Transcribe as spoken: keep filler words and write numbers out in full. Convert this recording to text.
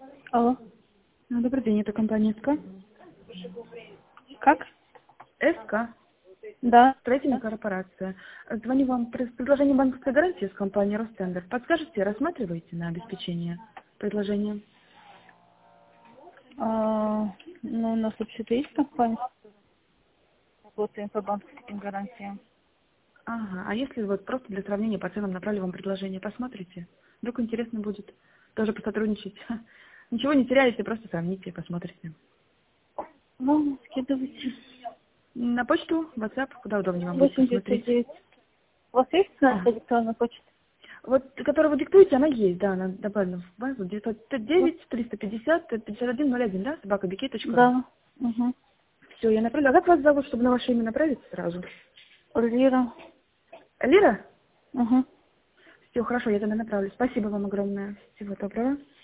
Алло. Ну, добрый день, это компания СК. Как? СК. Да. Строительная Да. корпорация. Звоню вам с предложением банковской гарантии с компании Ростендер. Подскажете, рассматриваете на обеспечение предложения? А, ну, у нас вообще-то есть компания, работаем по банковским гарантиям. Ага, а если вот просто для сравнения по ценам направлю вам предложение, посмотрите? Вдруг интересно будет тоже посотрудничать. Ничего не теряете, просто сравните, посмотрите. Ну, скидывайте. На почту, WhatsApp, куда удобнее вам будет восемь девятьсот посмотреть. девять. У вас есть наша Ага. электронная почта? Вот, которую вы диктуете, она есть, да, она добавлена в базу. девятьсот Вот. девять триста пятьдесят пятьдесят один ноль один, да, собака би кей точка ру. Да. Угу. Все, я направлю. А как вас зовут, чтобы на ваше имя направить сразу? Лира. Лира? Угу. Все, хорошо, я тогда направлю. Спасибо вам огромное. Всего доброго.